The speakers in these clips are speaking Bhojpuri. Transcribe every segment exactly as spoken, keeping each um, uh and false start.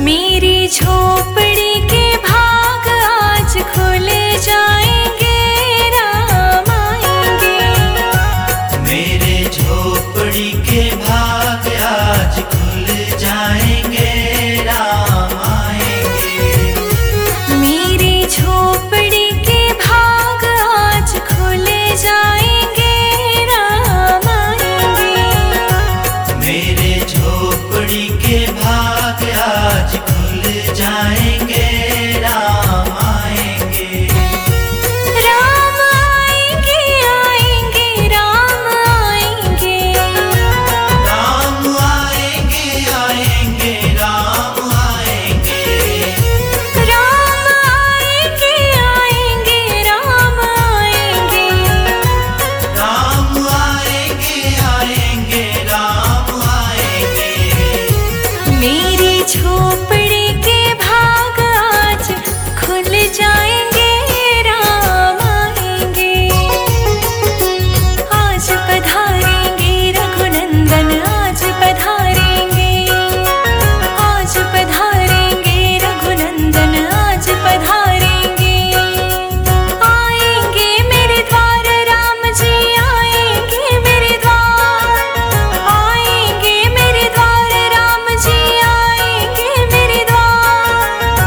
मेरी झोपड़ी के भाग आज खुल जाएंगे, राम आएंगे। मेरे झोपड़ी के भाग आज खुल जाएंगे, राम आएंगे। मेरी झोपड़ी के भाग आज खुल जाएंगे, राम आएंगे। मेरे झोपड़ी के भाग आज खुल जाएंगे, राम आएंगे। राम आएंगे, आएंगे, राम आएंगे। राम आएंगे, आएंगे, राम आएंगे। राम आएंगे, आएंगे, राम आएंगे। राम आएंगे, आएंगे, राम आएंगे। मेरी झोपड़ी के भाग आज खुल जाएंगे, राम आएंगे। आज पधारेंगे रघुनंदन, आज पधारेंगे। आज पधारेंगे रघुनंदन, आज पधारेंगे। आएंगे मेरे द्वार राम जी, आएंगे मेरे द्वार। आएंगे मेरे द्वार राम जी, आएंगे मेरे द्वार।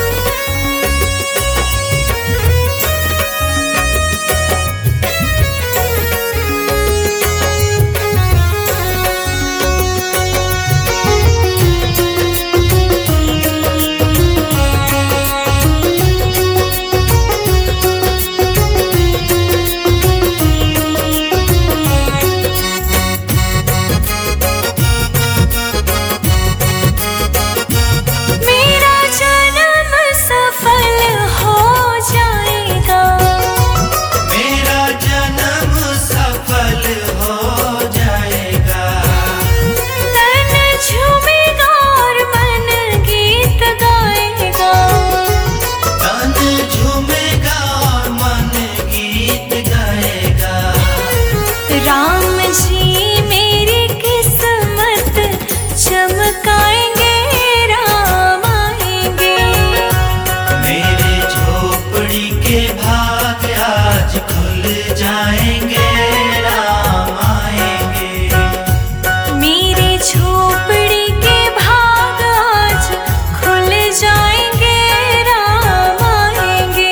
मेरा जन्म सफल हो जाएगा। मेरा जन्म सफल हो जाएगा। तन झूमेगा और मन गीत गाएगा। तन झूमेगा और मन गीत गाएगा। राम जी मेरी किस्मत चमकाएंगे, राम आएंगे। मेरे झोपड़ी के भाग आज खुल जाएंगे, राम आएंगे। मेरी झोपड़ी के भाग आज खुल जाएंगे, राम आएंगे।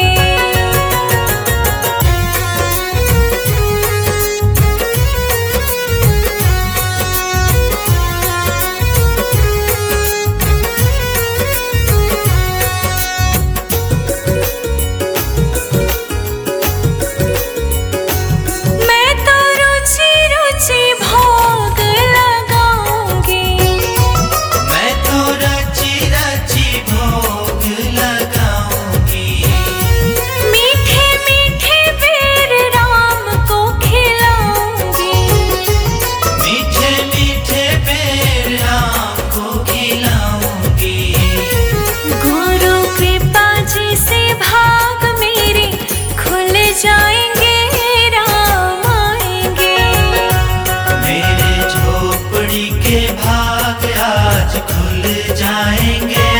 मैं तो रुचि रुचि भोग लगाऊंगी। मैं तो रची रची भोग लगाऊंगी। मीठे मीठे बेर राम को खिलाऊंगी। मीठे मीठे बेर राम को खिलाऊंगी। गुरु कृपा जी से भाग मेरे खुल जाएंगे, राम आएंगे। मेरे झोपड़ी के भाग आज खुल जाएंगे,